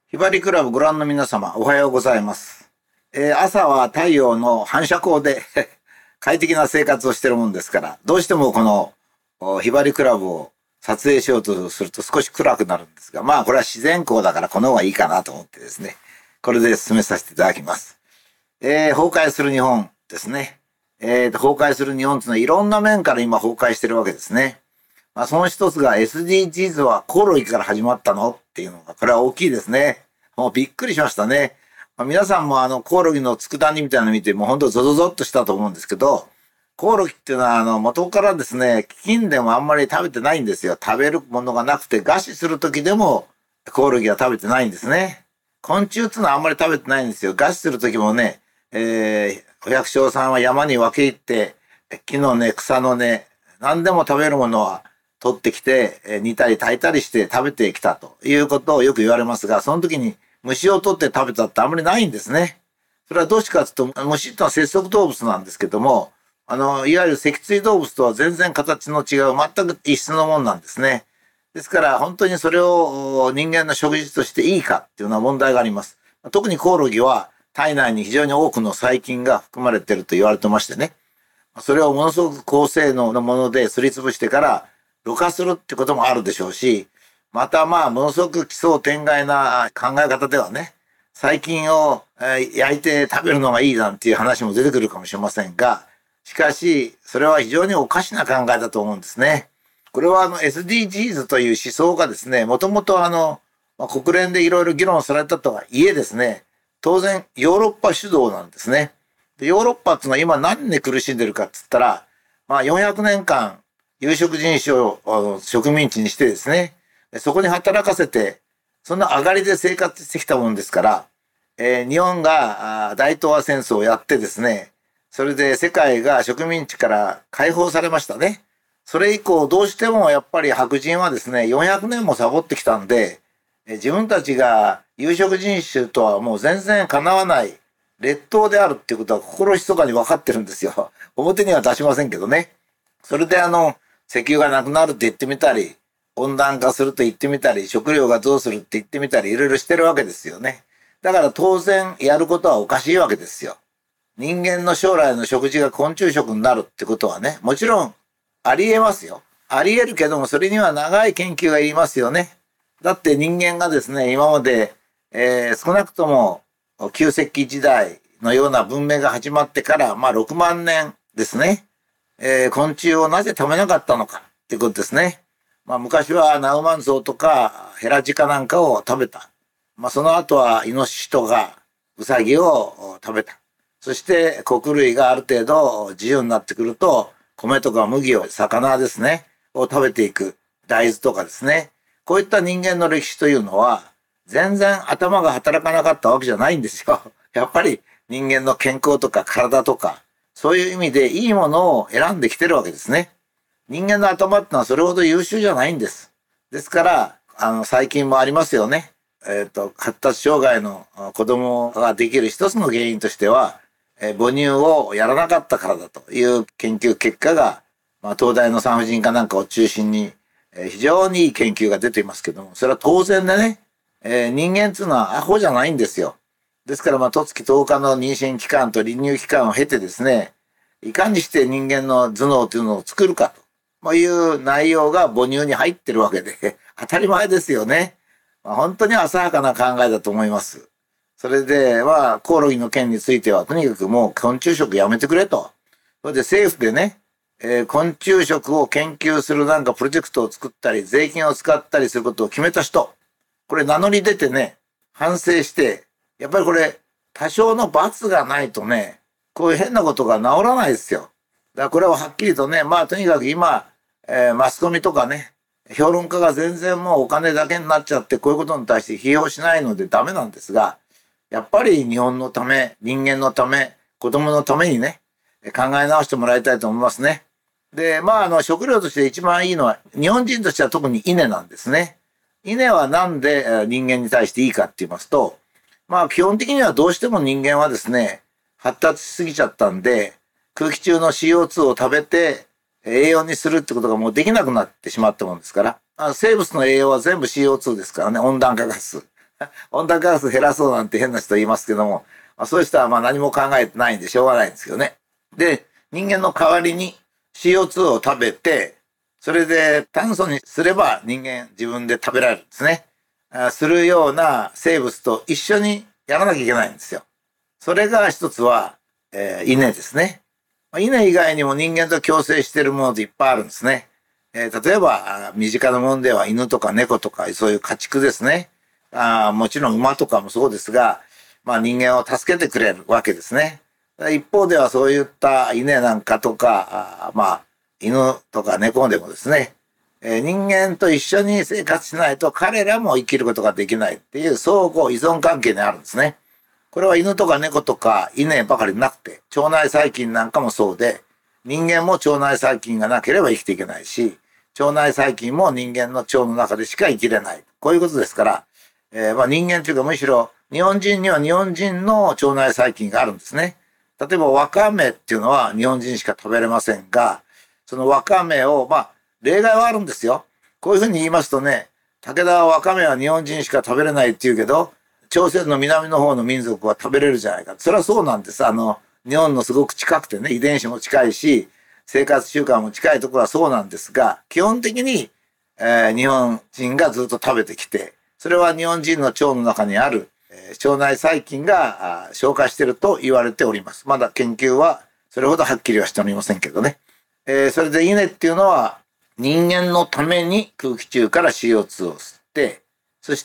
ひばりクラブご覧の皆様、おはようございます。朝は太陽の反射光で快適な生活をしているもんですから、どうしてもこのひばりクラブを撮影しようとすると少し暗くなるんですが、まあこれは自然光だからこの方がいいかなと思ってですね、これで進めさせていただきます。崩壊する日本ですね。崩壊する日本というのはいろんな面から今崩壊しているわけですね。まあその一つが SDGs はコオロギから始まったのっていうのが、これは大きいですね。もうびっくりしましたね。皆さんもコオロギの佃煮みたいなの見て、もうほんとゾゾゾっとしたと思うんですけど、コオロギっていうのは元からですね、菌でもあんまり食べてないんですよ。食べるものがなくて、餓死する時でもコオロギは食べてないんですね。昆虫っていうのはあんまり食べてないんですよ。餓死する時もね、お百姓さんは山に分け入って、木の根、草の根、何でも食べるものは取ってきて、煮たり炊いたりして食べてきたということをよく言われますが、その時に虫を取って食べたってあんまりないんですね。それはどうしてかというと、虫ってのは節足動物なんですけども、いわゆる脊椎動物とは全然形の違う、全く異質のもんなんですね。ですから、本当にそれを人間の食事としていいかっていうのは問題があります。特にコオロギは体内に非常に多くの細菌が含まれていると言われてましてね。それをものすごく高性能のものですりつぶしてからろ過するってこともあるでしょうし、またものすごく奇想天外な考え方ではね、細菌を焼いて食べるのがいいなんていう話も出てくるかもしれませんが、しかし、それは非常におかしな考えだと思うんですね。これはSDGs という思想がですね、もともと国連でいろいろ議論されたとはいえですね、当然ヨーロッパ主導なんですね。でヨーロッパっていうのは今何で苦しんでるかって言ったら、400年間有色人種を植民地にしてですね、そこに働かせて、そんな上がりで生活してきたもんですから、日本が大東亜戦争をやってですね、それで世界が植民地から解放されましたね。それ以降どうしてもやっぱり白人はですね、400年もサボってきたんで、自分たちが有色人種とはもう全然かなわない劣等であるっていうことは心密かに分かってるんですよ。表には出しませんけどね。それで石油がなくなるって言ってみたり、温暖化すると言ってみたり、食料がどうするって言ってみたり、いろいろしてるわけですよね。だから当然やることはおかしいわけですよ。人間の将来の食事が昆虫食になるってことはね、もちろんありえますよ。ありえるけども、それには長い研究がいりますよね。だって人間がですね、今まで、少なくとも旧石器時代のような文明が始まってから、6万年ですね。昆虫をなぜ食べなかったのかっていうことですね。昔はナウマンゾウとかヘラジカなんかを食べた。その後はイノシシとかウサギを食べた。そして穀類がある程度自由になってくると、米とか麦を、魚ですね、を食べていく。大豆とかですね。こういった人間の歴史というのは、全然頭が働かなかったわけじゃないんですよ。やっぱり人間の健康とか体とか、そういう意味でいいものを選んできてるわけですね。人間の頭ってのはそれほど優秀じゃないんです。ですから、最近もありますよね。発達障害の子供ができる一つの原因としては、母乳をやらなかったからだという研究結果が、東大の産婦人科なんかを中心に、非常にいい研究が出ていますけども、それは当然でね、人間っていうのはアホじゃないんですよ。ですから、十月10日の妊娠期間と離乳期間を経てですね、いかにして人間の頭脳というのを作るかという内容が母乳に入ってるわけで、当たり前ですよね。本当に浅はかな考えだと思います。それで、コオロギの件については、とにかくもう昆虫食やめてくれと。それで政府でね、昆虫食を研究するなんかプロジェクトを作ったり、税金を使ったりすることを決めた人、これ名乗り出てね、反省して、やっぱりこれ、多少の罰がないとね、こういう変なことが治らないですよ。だからこれははっきりとね、とにかく今、マスコミとかね、評論家が全然もうお金だけになっちゃって、こういうことに対して批評しないのでダメなんですが、やっぱり日本のため、人間のため、子供のためにね、考え直してもらいたいと思いますね。で、食料として一番いいのは、日本人としては特に稲なんですね。稲はなんで人間に対していいかって言いますと、基本的にはどうしても人間はですね、発達しすぎちゃったんで、空気中の CO2 を食べて栄養にするってことがもうできなくなってしまったもんですから、生物の栄養は全部 CO2 ですからね、温暖化ガス。 温暖化ガス減らそうなんて変な人言いますけども、そういう人は何も考えてないんでしょうがないんですけどね。で、人間の代わりに CO2 を食べて、それで炭素にすれば人間自分で食べられるんですね。するような生物と一緒にやらなきゃいけないんですよ。それが一つは、稲ですね。稲以外にも人間と共生しているものっていっぱいあるんですね。例えば、身近なものでは犬とか猫とかそういう家畜ですね。もちろん馬とかもそうですが、人間を助けてくれるわけですね。一方ではそういった稲なんかとか、犬とか猫でもですね、人間と一緒に生活しないと彼らも生きることができないっていう相互依存関係にあるんですね。これは犬とか猫とか稲ばかりなくて、腸内細菌なんかもそうで、人間も腸内細菌がなければ生きていけないし、腸内細菌も人間の腸の中でしか生きれない。こういうことですから、人間というかむしろ日本人には日本人の腸内細菌があるんですね。例えばわかめっていうのは日本人しか食べれませんが、そのわかめを、例外はあるんですよ。こういうふうに言いますとね、武田はわかめは日本人しか食べれないって言うけど、朝鮮の南の方の民族は食べれるじゃないか。それはそうなんです。日本のすごく近くてね、遺伝子も近いし、生活習慣も近いところはそうなんですが、基本的に、日本人がずっと食べてきて、それは日本人の腸の中にある、腸内細菌が消化していると言われております。まだ研究はそれほどはっきりはしておりませんけどね。それで稲っていうのは人間のために空気中から CO2 を吸って、そして、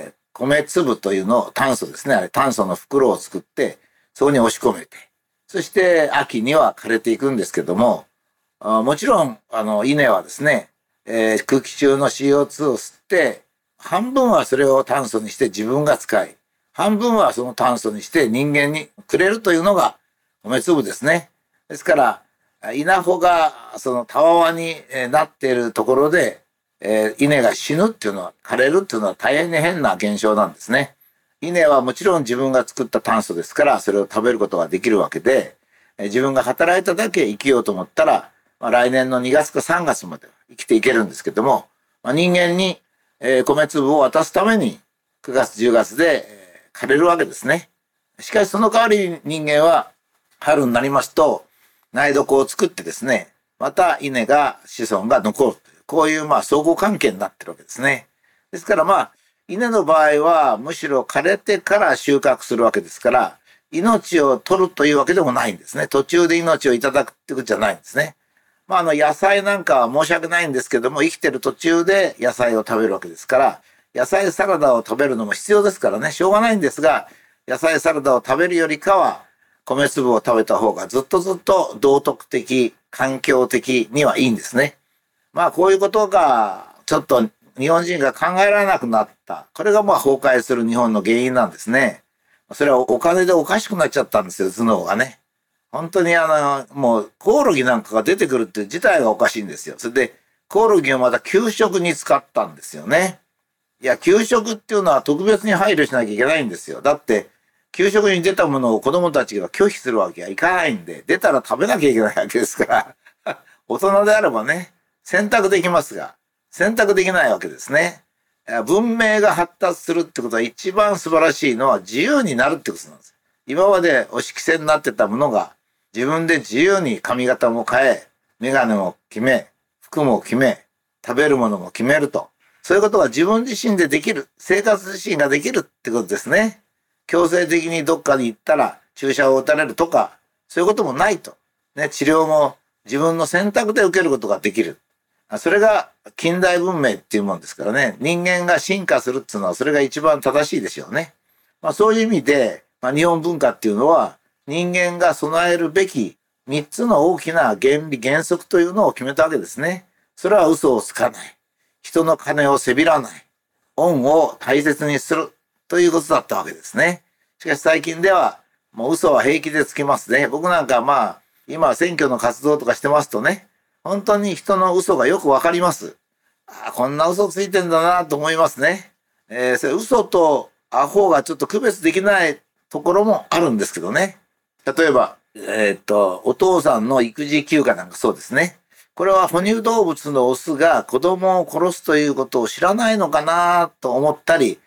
米粒というのを炭素ですね。あれ炭素の袋を作って、そこに押し込めて、そして秋には枯れていくんですけども、もちろん、稲はですね、空気中の CO2 を吸って、半分はそれを炭素にして自分が使い、半分はその炭素にして人間にくれるというのが米粒ですね。ですから、稲穂がそのたわわになっているところで、稲が死ぬっていうのは、枯れるっていうのは大変に変な現象なんですね。稲はもちろん自分が作った炭素ですから、それを食べることができるわけで、自分が働いただけ生きようと思ったら、来年の2月か3月まで生きていけるんですけども、人間に米粒を渡すために9月10月で枯れるわけですね。しかしその代わりに人間は春になりますと苗床を作ってですね、また稲が子孫が残るという、こういう相互関係になってるわけですね。ですから稲の場合はむしろ枯れてから収穫するわけですから、命を取るというわけでもないんですね。途中で命をいただくってことじゃないんですね。野菜なんかは申し訳ないんですけども、生きてる途中で野菜を食べるわけですから、野菜サラダを食べるのも必要ですからね、しょうがないんですが、野菜サラダを食べるよりかは、米粒を食べた方がずっと道徳的、環境的にはいいんですね。こういうことが、ちょっと日本人が考えられなくなった。これが崩壊する日本の原因なんですね。それはお金でおかしくなっちゃったんですよ、頭脳がね。本当にもうコオロギなんかが出てくるって自体がおかしいんですよ。それで、コオロギをまた給食に使ったんですよね。いや、給食っていうのは特別に配慮しなきゃいけないんですよ。だって、給食に出たものを子供たちが拒否するわけはいかないんで、出たら食べなきゃいけないわけですから、大人であればね、選択できますが、選択できないわけですね。文明が発達するってことは一番素晴らしいのは自由になるってことなんです。今までお色せになってたものが、自分で自由に髪型も変え、メガネも決め、服も決め、食べるものも決めると。そういうことが自分自身でできる。生活自身ができるってことですね。強制的にどっかに行ったら注射を打たれるとか、そういうこともないと。ね、治療も自分の選択で受けることができる。それが近代文明っていうもんですからね。人間が進化するっていうのはそれが一番正しいでしょうね。そういう意味で、日本文化っていうのは、人間が備えるべき3つの大きな原理原則というのを決めたわけですね。それは嘘をつかない。人の金をせびらない。恩を大切にするということだったわけですね。しかし最近ではもう嘘は平気でつきますね。僕なんか今選挙の活動とかしてますとね、本当に人の嘘がよくわかります。こんな嘘ついてんだなと思いますね。それ嘘とアホがちょっと区別できないところもあるんですけどね。例えば、お父さんの育児休暇なんかそうですね。これは哺乳動物のオスが子供を殺すということを知らないのかなと思ったり、知っ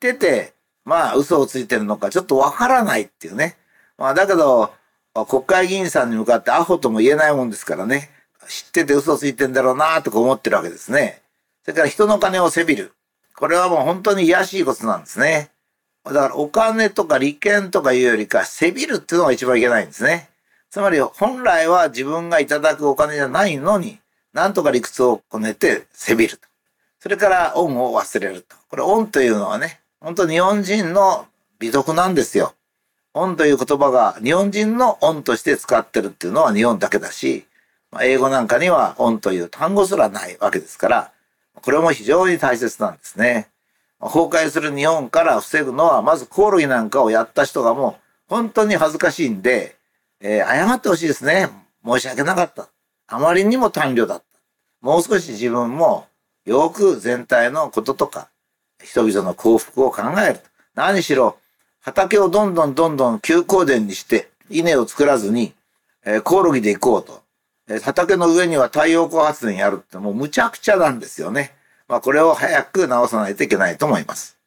ってて、まあ嘘をついてるのかちょっとわからないっていうね。まあだけど、国会議員さんに向かってアホとも言えないもんですからね。知ってて嘘ついてんだろうなとか思ってるわけですね。それから人の金をせびる。これはもう本当に卑しいことなんですね。だからお金とか利権とかいうよりか、せびるっていうのが一番いけないんですね。つまり本来は自分がいただくお金じゃないのに、なんとか理屈をこねてせびると。それから恩を忘れると。これ恩というのはね、本当日本人の美徳なんですよ。恩という言葉が日本人の恩として使ってるっていうのは日本だけだし、英語なんかには恩という単語すらないわけですから、これも非常に大切なんですね。崩壊する日本から防ぐのは、まずコオロギなんかをやった人がもう本当に恥ずかしいんで、謝ってほしいですね。申し訳なかった。あまりにも短慮だった。もう少し自分もよく全体のこととか、人々の幸福を考える。何しろ、畑をどんどん休耕田にして、稲を作らずに、コオロギで行こうと。畑の上には太陽光発電やるってもう無茶苦茶なんですよね。まあこれを早く直さないといけないと思います。